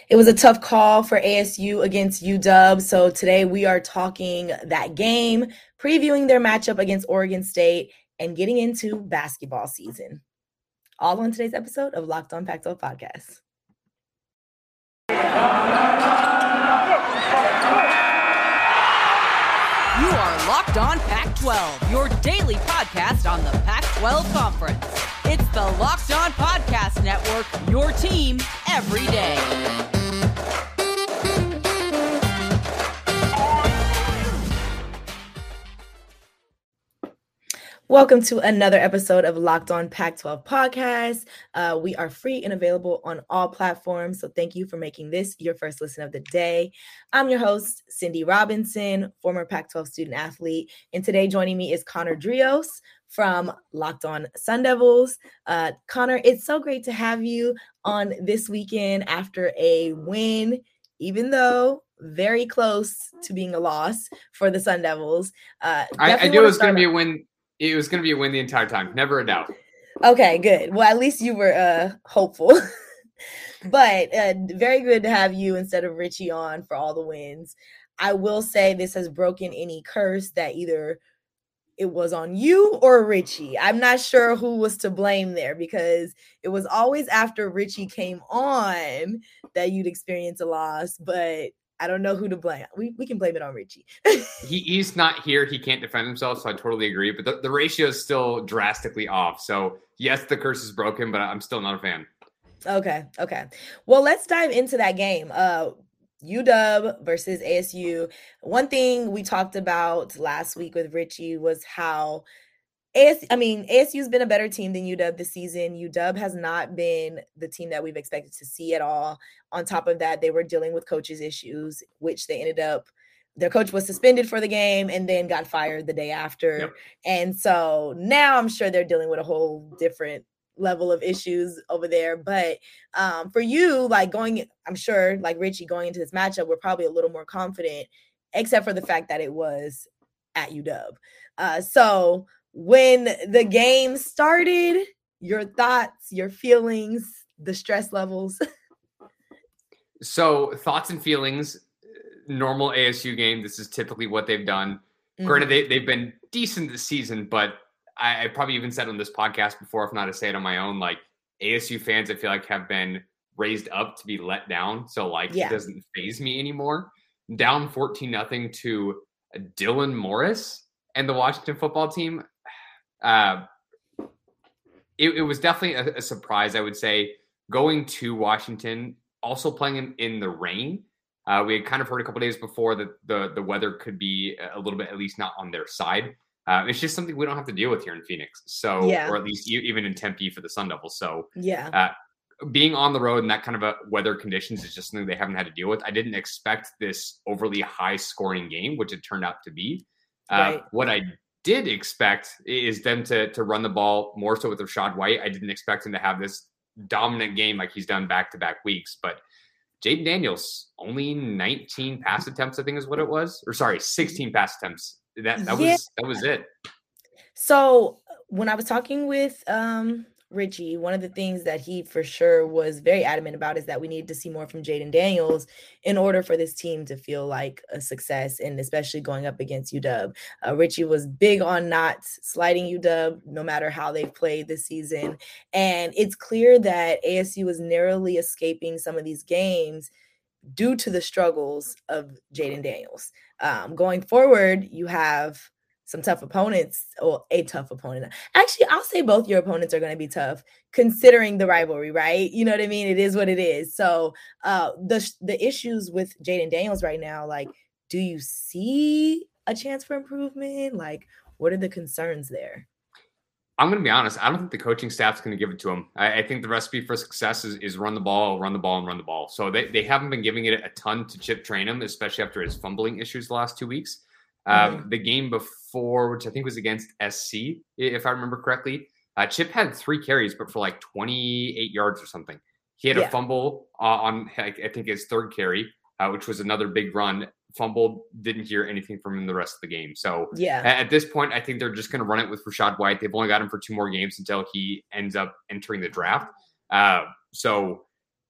It was a tough call for ASU against UW. So today we are talking that game, previewing their matchup against Oregon State, and getting into basketball season. All on today's episode of Locked On Pac-12 Podcast. You are Locked On Pac-12, your daily podcast on the Pac-12 Conference. It's the Locked On Podcast Network, your team every day. Welcome to another episode of Locked On Pac-12 Podcast. We are free and available on all platforms, so thank you for making this your first listen of the day. I'm your host, Cindy Robinson, former Pac-12 student athlete, and today joining me is Connor Drios from Locked On Sun Devils. Connor, it's so great to have you on this weekend after a win, even though very close to being a loss for the Sun Devils. I knew it was going to be a win. It was going to be a win the entire time. Never a doubt. Okay, good. Well, at least you were hopeful. But very good to have you instead of Richie on for all the wins. I will say this has broken any curse that either it was on you or Richie. I'm not sure who was to blame there because it was always after Richie came on that you'd experience a loss, but I don't know who to blame. We can blame it on Richie. He's not here. He can't defend himself, so I totally agree. But the ratio is still drastically off. So, yes, the curse is broken, but I'm still not a fan. Okay. Well, let's dive into that game. UW versus ASU. One thing we talked about last week with Richie was how ASU's been a better team than UW this season. UW has not been the team that we've expected to see at all. On top of that, they were dealing with coaches' issues, which they ended up, their coach was suspended for the game and then got fired the day after. Yep. And so now I'm sure they're dealing with a whole different level of issues over there. But for you, I'm sure like Richie going into this matchup, we're probably a little more confident, except for the fact that it was at UW. So when the game started, your thoughts, your feelings, the stress levels. So thoughts and feelings, normal ASU game. This is typically what they've done. Mm-hmm. Granted, they've been decent this season, but I probably even said on this podcast before, if not to say it on my own, like ASU fans, I feel like have been raised up to be let down. So It doesn't faze me anymore. Down 14-0 to Dylan Morris and the Washington football team. It was definitely a surprise, I would say, going to Washington, also playing in the rain. We had kind of heard a couple days before that the weather could be a little bit, at least not on their side. It's just something we don't have to deal with here in Phoenix. So, or at least even in Tempe for the Sun Devils. So, being on the road in that kind of a weather conditions is just something they haven't had to deal with. I didn't expect this overly high scoring game, which it turned out to be. Right. What I did expect is them to run the ball more so with Rachaad White. I didn't expect him to have this dominant game like he's done back-to-back weeks. But Jayden Daniels, only 19 pass attempts, I think is what it was. Or sorry, 16 pass attempts. That was it. So when I was talking with Richie, one of the things that he for sure was very adamant about is that we need to see more from Jayden Daniels in order for this team to feel like a success, and especially going up against UW. Richie was big on not sliding UW no matter how they've played this season. And it's clear that ASU is narrowly escaping some of these games due to the struggles of Jayden Daniels. Going forward, you have some tough opponents, or a tough opponent. Actually, I'll say both your opponents are going to be tough considering the rivalry, right? You know what I mean? It is what it is. So the issues with Jayden Daniels right now, like, do you see a chance for improvement? Like, what are the concerns there? I'm going to be honest. I don't think the coaching staff's going to give it to him. I think the recipe for success is run the ball, and run the ball. So they haven't been giving it a ton to Chip Trayanum, especially after his fumbling issues the last 2 weeks. The game before, which I think was against SC, if I remember correctly, Chip had 3 carries, but for like 28 yards or something. He had a fumble on, I think, his 3rd carry, which was another big run. Fumbled, didn't hear anything from him the rest of the game. So at this point, I think they're just going to run it with Rachaad White. They've only got him for 2 more games until he ends up entering the draft. So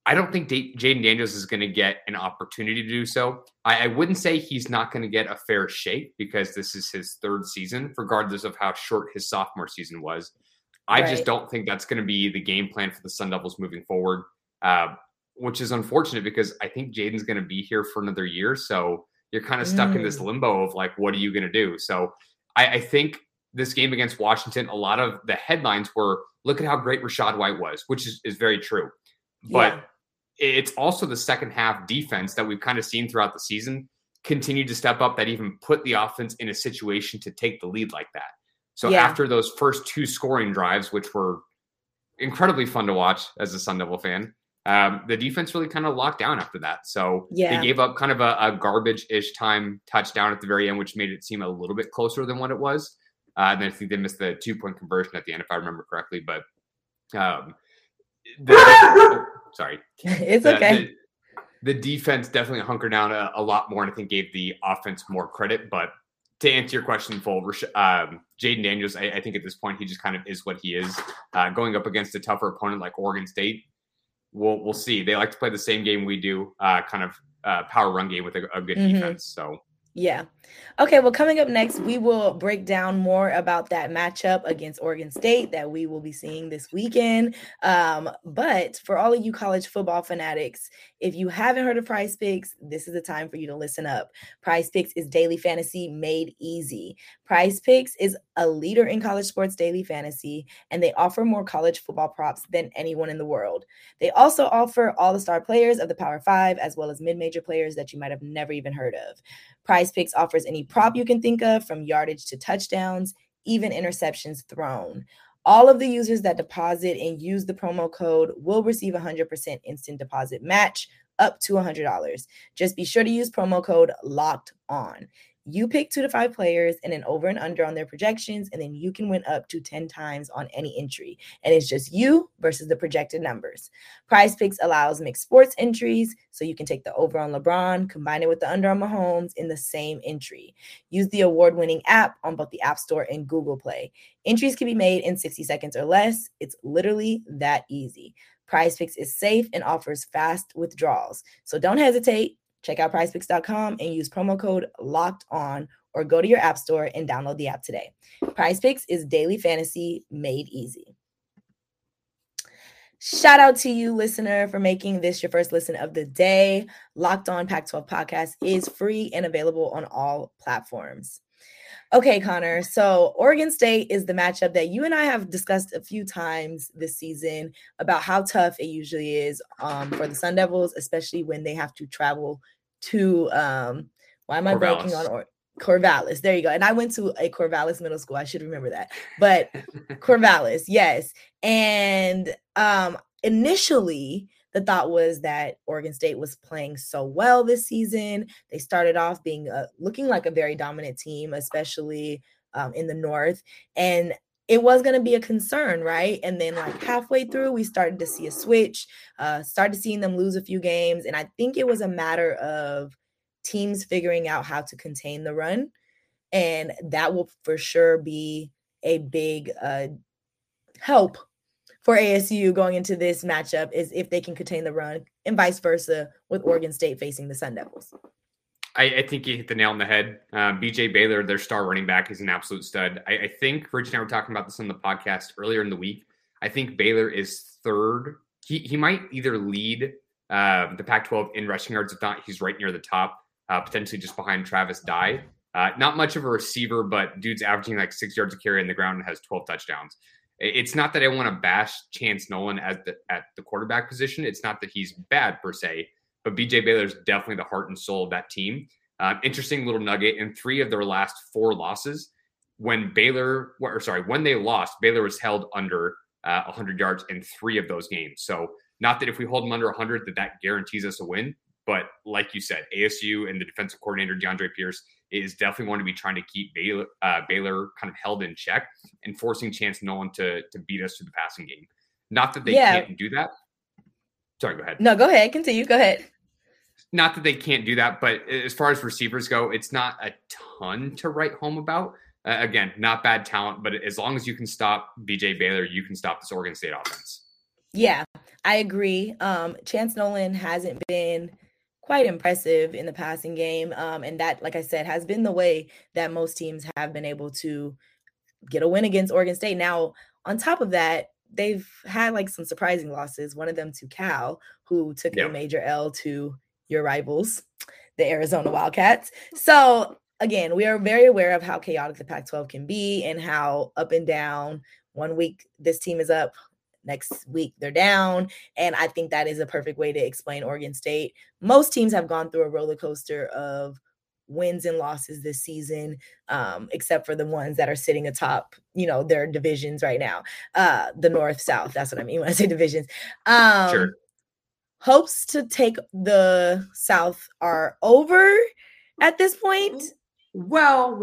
I don't think Jayden Daniels is going to get an opportunity to do so. I wouldn't say he's not going to get a fair shake because this is his third season, regardless of how short his sophomore season was. I just don't think that's going to be the game plan for the Sun Devils moving forward, which is unfortunate because I think Jayden's going to be here for another year. So you're kind of stuck in this limbo of like, what are you going to do? So I think this game against Washington, a lot of the headlines were, look at how great Rachaad White was, which is very true. But it's also the second half defense that we've kind of seen throughout the season continue to step up that even put the offense in a situation to take the lead like that. So after those first 2 scoring drives, which were incredibly fun to watch as a Sun Devil fan, the defense really kind of locked down after that. So they gave up kind of a garbage-ish time touchdown at the very end, which made it seem a little bit closer than what it was. And then I think they missed the 2-point conversion at the end, if I remember correctly. But sorry. It's okay. The defense definitely hunkered down a lot more, and I think gave the offense more credit. But to answer your question full, Jayden Daniels, I think at this point he just kind of is what he is. Going up against a tougher opponent like Oregon State, we'll see. They like to play the same game we do, kind of power run game with a good defense. So. Yeah. Okay, well, coming up next, we will break down more about that matchup against Oregon State that we will be seeing this weekend. But for all of you college football fanatics, if you haven't heard of Prize Picks, this is the time for you to listen up. Prize Picks is daily fantasy made easy. Prize Picks is a leader in college sports daily fantasy, and they offer more college football props than anyone in the world. They also offer all the star players of the Power 5, as well as mid-major players that you might have never even heard of. Prize Picks offers any prop you can think of, from yardage to touchdowns, even interceptions thrown. All of the users that deposit and use the promo code will receive 100% instant deposit match up to $100. Just be sure to use promo code LOCKEDON. You pick 2 to 5 players and an over and under on their projections, and then you can win up to 10 times on any entry. And it's just you versus the projected numbers. Prize Picks allows mixed sports entries, so you can take the over on LeBron, combine it with the under on Mahomes in the same entry. Use the award-winning app on both the App Store and Google Play. Entries can be made in 60 seconds or less. It's literally that easy. Prize Picks is safe and offers fast withdrawals. So don't hesitate. Check out prizepicks.com and use promo code LOCKEDON, or go to your app store and download the app today. Prize Picks is daily fantasy made easy. Shout out to you, listener, for making this your first listen of the day. Locked On Pac-12 podcast is free and available on all platforms. Okay, Connor, so Oregon State is the matchup that you and I have discussed a few times this season about how tough it usually is for the Sun Devils, especially when they have to travel to Corvallis. There you go. And I went to a Corvallis middle school. I should remember that. But Corvallis, yes. And initially, the thought was that Oregon State was playing so well this season. They started off being looking like a very dominant team, especially in the North. And it was going to be a concern, right? And then like halfway through, we started to see a switch, started seeing them lose a few games. And I think it was a matter of teams figuring out how to contain the run. And that will for sure be a big help for ASU going into this matchup, is if they can contain the run, and vice versa with Oregon State facing the Sun Devils. I think you hit the nail on the head. BJ Baylor, their star running back, is an absolute stud. I think Rich and I were talking about this on the podcast earlier in the week. I think Baylor is third. He might either lead the Pac-12 in rushing yards. If not, he's right near the top, potentially just behind Travis Dye. Not much of a receiver, but dude's averaging like 6 yards a carry in the ground and has 12 touchdowns. It's not that I want to bash Chance Nolan at the quarterback position. It's not that he's bad per se, but BJ Baylor is definitely the heart and soul of that team. Interesting little nugget: in 3 of their last 4 losses, when they lost, Baylor was held under 100 yards in 3 of those games. So not that if we hold them under 100 that guarantees us a win, but like you said, ASU and the defensive coordinator DeAndre Pierce is definitely going to be trying to keep Baylor kind of held in check and forcing Chance Nolan to beat us to the passing game. Not that they can't do that. Sorry, go ahead. No, go ahead. Continue. Go ahead. Not that they can't do that, but as far as receivers go, it's not a ton to write home about. Again, not bad talent, but as long as you can stop BJ Baylor, you can stop this Oregon State offense. Yeah, I agree. Chance Nolan hasn't been quite impressive in the passing game. And that, like I said, has been the way that most teams have been able to get a win against Oregon State. Now, on top of that, they've had like some surprising losses. One of them to Cal, who took a major L to your rivals, the Arizona Wildcats. So again, we are very aware of how chaotic the Pac-12 can be and how up and down. One week this team is up, next week they're down. And I think that is a perfect way to explain Oregon State. Most teams have gone through a roller coaster of wins and losses this season, except for the ones that are sitting atop, their divisions right now. The North, South, that's what I mean when I say divisions. Sure. Hopes to take the South are over at this point. Well.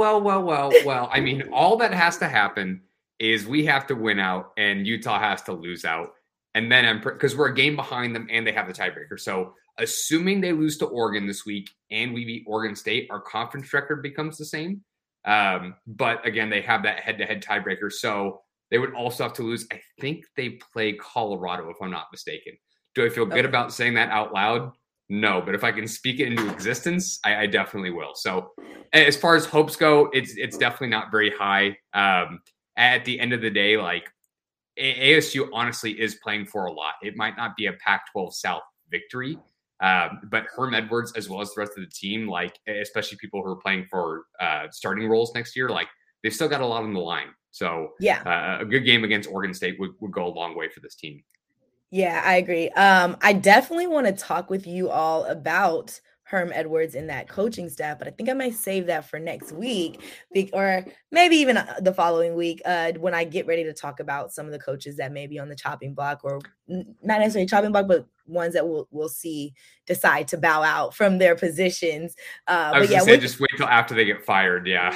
I mean, all that has to happen is we have to win out and Utah has to lose out. And then because we're a game behind them and they have the tiebreaker. So assuming they lose to Oregon this week and we beat Oregon State, our conference record becomes the same. But again, they have that head-to-head tiebreaker. So they would also have to lose. I think they play Colorado, if I'm not mistaken. Do I feel good about saying that out loud? No, but if I can speak it into existence, I definitely will. So as far as hopes go, it's definitely not very high. At the end of the day, like ASU honestly is playing for a lot. It might not be a Pac-12 South victory, but Herm Edwards, as well as the rest of the team, like especially people who are playing for starting roles next year, like they've still got a lot on the line. So a good game against Oregon State would go a long way for this team. Yeah, I agree. I definitely want to talk with you all about Herm Edwards and that coaching staff, but I think I might save that for next week or maybe even the following week when I get ready to talk about some of the coaches that may be on the chopping block, or not necessarily chopping block, but ones that we'll see decide to bow out from their positions. I was gonna say, just wait till after they get fired. Yeah.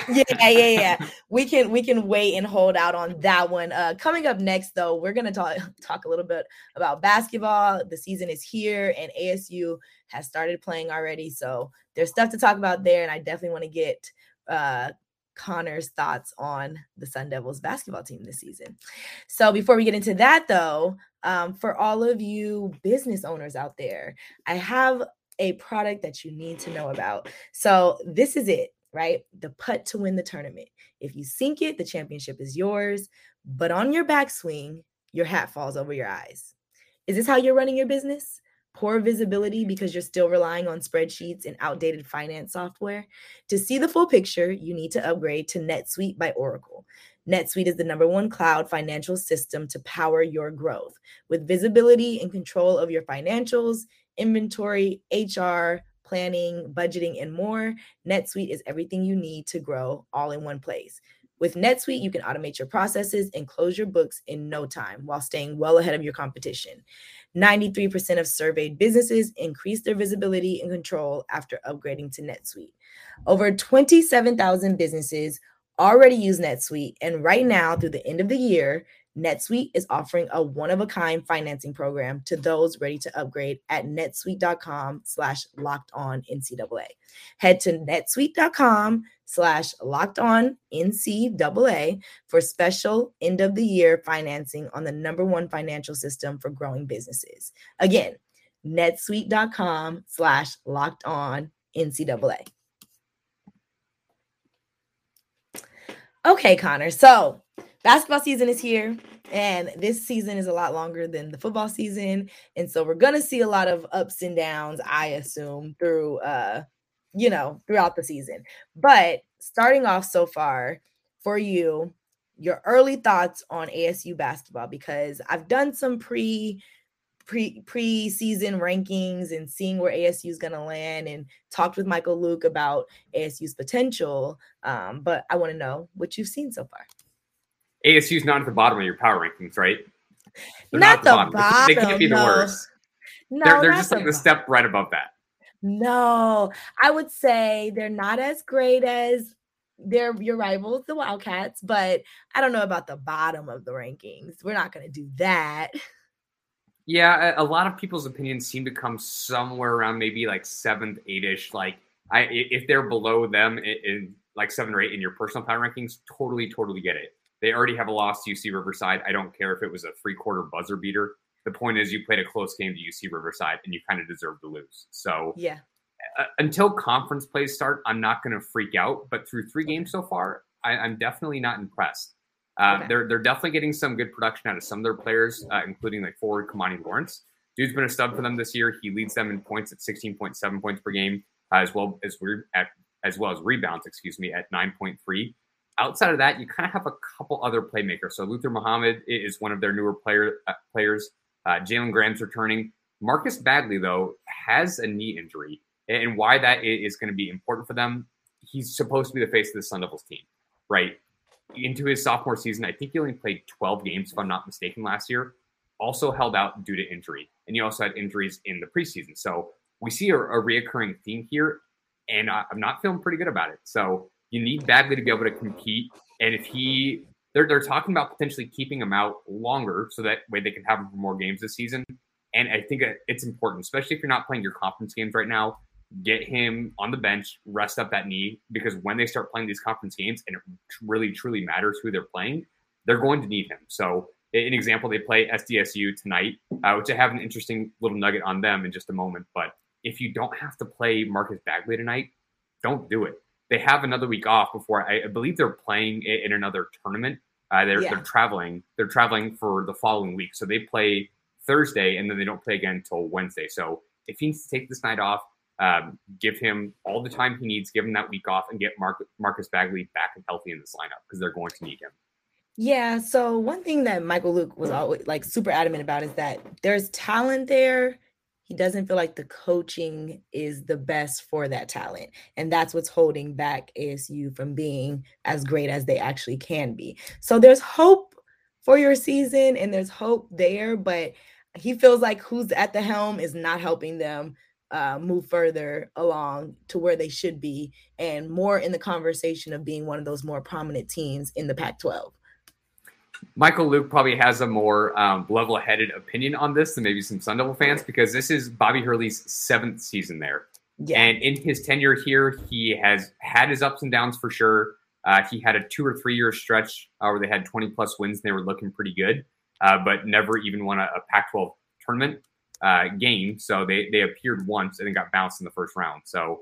We can wait and hold out on that one. Coming up next, though, we're gonna talk a little bit about basketball. The season is here, and ASU has started playing already, so there's stuff to talk about there. And I definitely want to get Connor's thoughts on the Sun Devils basketball team this season. So before we get into that, though, for all of you business owners out there, I have a product that you need to know about. So this is it, right? The putt to win the tournament. If you sink it, the championship is yours. But on your backswing, your hat falls over your eyes. Is this how you're running your business? Poor visibility because you're still relying on spreadsheets and outdated finance software? To see the full picture, you need to upgrade to NetSuite by Oracle. NetSuite is the #1 cloud financial system to power your growth. With visibility and control of your financials, inventory, HR, planning, budgeting, and more, NetSuite is everything you need to grow all in one place. With NetSuite, you can automate your processes and close your books in no time while staying well ahead of your competition. 93% of surveyed businesses increase their visibility and control after upgrading to NetSuite. Over 27,000 businesses already use NetSuite, and right now, through the end of the year, NetSuite is offering a one-of-a-kind financing program to those ready to upgrade at netsuite.com/lockedonNCAA. Head to netsuite.com/lockedonNCAA for special end-of-the-year financing on the #1 financial system for growing businesses. Again, netsuite.com/lockedonNCAA. Okay, Connor. So basketball season is here, and this season is a lot longer than the football season. And so we're going to see a lot of ups and downs, I assume, through, throughout the season. But starting off so far for you, your early thoughts on ASU basketball, because I've done some preseason rankings and seeing where ASU is going to land, and talked with Michael Luke about ASU's potential. But I want to know what you've seen so far. ASU's not at the bottom of your power rankings, right? They're not the bottom. They can't be the worst. No, they're just like the step right above that. No, I would say they're not as great as your rivals, the Wildcats, but I don't know about the bottom of the rankings. We're not going to do that. Yeah, a lot of people's opinions seem to come somewhere around maybe like 7th, 8-ish. Like if they're below them in like 7 or 8 in your personal power rankings, totally get it. They already have a loss to UC Riverside. I don't care if it was a 3-quarter buzzer beater. the point is you played a close game to UC Riverside and you kind of deserve to lose. So yeah, until conference plays start, I'm not going to freak out. But through 3 games so far, I'm definitely not impressed. They're definitely getting some good production out of some of their players, including like forward Kamani Lawrence. Dude's been a stud for them this year. He leads them in points at 16.7 points per game, as well as rebounds, at 9.3. Outside of that, you kind of have a couple other playmakers. So Luther Muhammad is one of their newer players. Jalen Graham's returning. Marcus Bagley, though, has a knee injury. And why that is going to be important for them, he's supposed to be the face of the Sun Devils team, right? Into his sophomore season, I think he only played 12 games, if I'm not mistaken, last year. Also held out due to injury. And he also had injuries in the preseason. So we see a reoccurring theme here, and I'm not feeling pretty good about it. So you need Bagley to be able to compete. And if they're talking about potentially keeping him out longer so that way they can have him for more games this season. And I think it's important, especially if you're not playing your conference games right now, get him on the bench, rest up that knee, because when they start playing these conference games and it really, truly matters who they're playing, they're going to need him. So an example, they play SDSU tonight, which I have an interesting little nugget on them in just a moment. But if you don't have to play Marcus Bagley tonight, don't do it. They have another week off before I believe they're playing in another tournament. They're traveling. They're traveling for the following week. So they play Thursday and then they don't play again until Wednesday. So if he needs to take this night off, give him all the time he needs, give him that week off, and get Marcus Bagley back and healthy in this lineup because they're going to need him. Yeah. So one thing that Michael Luke was always like super adamant about is that there's talent there. He doesn't feel like the coaching is the best for that talent. And that's what's holding back ASU from being as great as they actually can be. So there's hope for your season and there's hope there, but he feels like who's at the helm is not helping them move further along to where they should be and more in the conversation of being one of those more prominent teams in the Pac-12. Michael Luke probably has a more level-headed opinion on this than maybe some Sun Devil fans because this is Bobby Hurley's 7th season there. Yeah. And in his tenure here, he has had his ups and downs for sure. He had a 2 or 3 year stretch where they had 20-plus wins and they were looking pretty good, but never even won a Pac-12 tournament game. So they appeared once and then got bounced in the first round. So,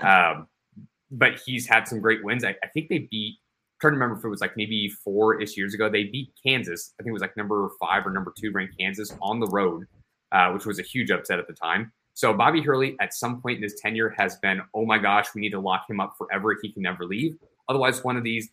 but he's had some great wins. I think they beat, I'm trying to remember if it was like maybe 4-ish years ago, they beat Kansas. I think it was like number 5 or number 2 ranked Kansas on the road, which was a huge upset at the time. So Bobby Hurley at some point in his tenure has been, oh my gosh, we need to lock him up forever. He can never leave. Otherwise, one of these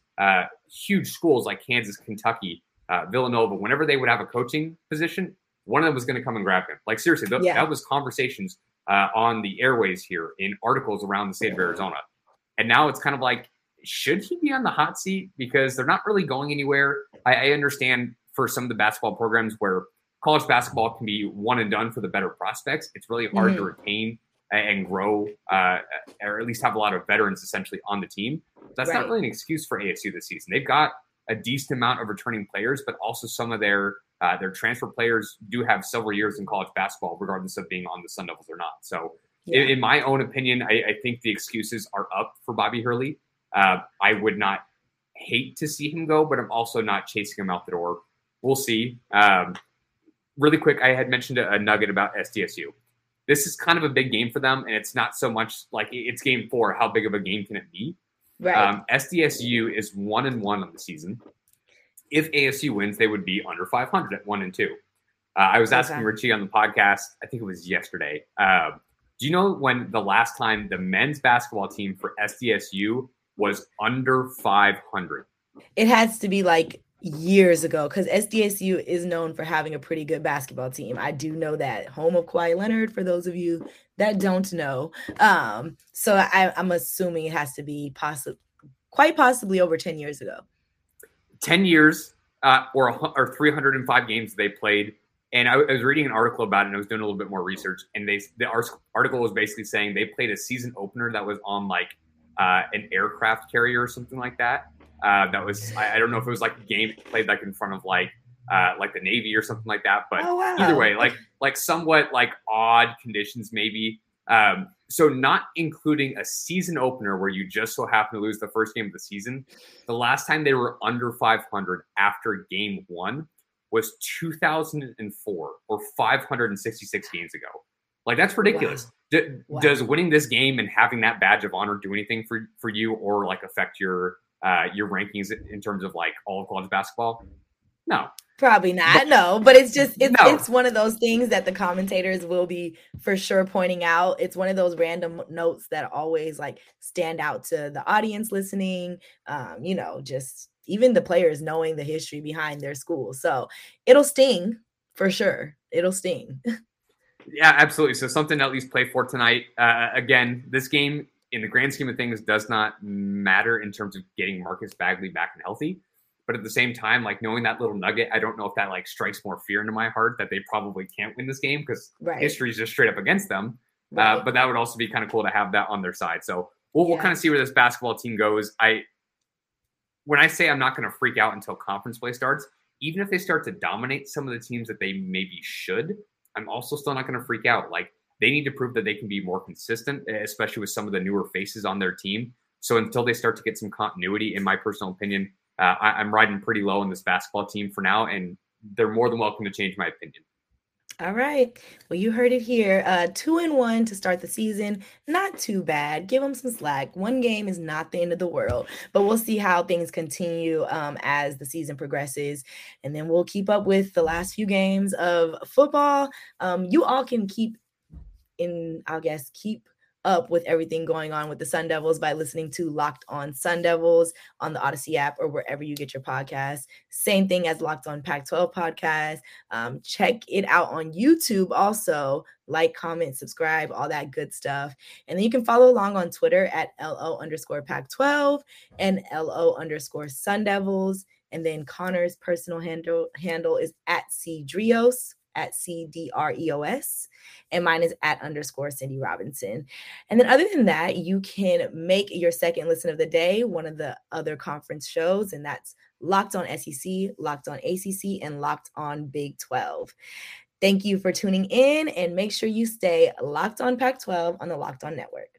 huge schools like Kansas, Kentucky, Villanova, whenever they would have a coaching position, one of them was going to come and grab him. Like seriously, that was conversations on the airways here in articles around the state of Arizona. And now it's kind of like, should he be on the hot seat? Because they're not really going anywhere. I understand for some of the basketball programs where college basketball can be one and done for the better prospects, it's really hard to retain and grow, or at least have a lot of veterans essentially on the team. That's not really an excuse for ASU this season. They've got a decent amount of returning players, but also some of their transfer players do have several years in college basketball, regardless of being on the Sun Devils or not. So in my own opinion, I think the excuses are up for Bobby Hurley. I would not hate to see him go, but I'm also not chasing him out the door. We'll see. Really quick, I had mentioned a nugget about SDSU. This is kind of a big game for them, and it's not so much like it's game 4. How big of a game can it be? Right. SDSU is 1-1 on the season. If ASU wins, they would be under 500 at 1-2. I was asking Richie on the podcast, I think it was yesterday. Do you know when the last time the men's basketball team for SDSU was under 500? It has to be like years ago because SDSU is known for having a pretty good basketball team. I do know that. Home of Kawhi Leonard, for those of you that don't know. So I'm assuming it has to be quite possibly over 10 years ago. 10 years or 305 games they played. And I was reading an article about it, and I was doing a little bit more research. And the article was basically saying they played a season opener that was on like an aircraft carrier or something like that. That was, I don't know if it was like a game played like in front of like the Navy or something like that. But either way, like somewhat like odd conditions maybe. So not including a season opener where you just so happen to lose the first game of the season. The last time they were under 500 after game 1 was 2004 or 566 games ago. Like, that's ridiculous. Wow. Does winning this game and having that badge of honor do anything for you, or like affect your rankings in terms of like all of college basketball? No. Probably not. No, but it's one of those things that the commentators will be for sure pointing out. It's one of those random notes that always like stand out to the audience listening. Just even the players knowing the history behind their school. So it'll sting for sure. It'll sting. Yeah, absolutely. So something to at least play for tonight. Again, this game in the grand scheme of things does not matter in terms of getting Marcus Bagley back and healthy. But at the same time, like knowing that little nugget, I don't know if that like strikes more fear into my heart that they probably can't win this game because history is just straight up against them. Right. But that would also be kind of cool to have that on their side. So we'll kind of see where this basketball team goes. When I say I'm not going to freak out until conference play starts, even if they start to dominate some of the teams that they maybe should, I'm also still not going to freak out. Like, they need to prove that they can be more consistent, especially with some of the newer faces on their team. So until they start to get some continuity, in my personal opinion, I'm riding pretty low on this basketball team for now, and they're more than welcome to change my opinion. All right. Well, you heard it here. 2-1 to start the season. Not too bad. Give them some slack. One game is not the end of the world, but we'll see how things continue as the season progresses. And then we'll keep up with the last few games of football. You all can keep up with everything going on with the Sun Devils by listening to Locked On Sun Devils on the Odyssey app or wherever you get your podcasts. Same thing as Locked On Pac-12 podcast. Check it out on YouTube also. Like, comment, subscribe, all that good stuff. And then you can follow along on Twitter at LO_Pac12 and LO_Sun Devils. And then Connor's personal handle is at CDreos. At CDREOS, and mine is at _Cindy Robinson. And then other than that, you can make your second listen of the day one of the other conference shows, and that's Locked On SEC, Locked On ACC, and Locked On Big 12. Thank you for tuning in, and make sure you stay locked on Pac-12 on the Locked On Network.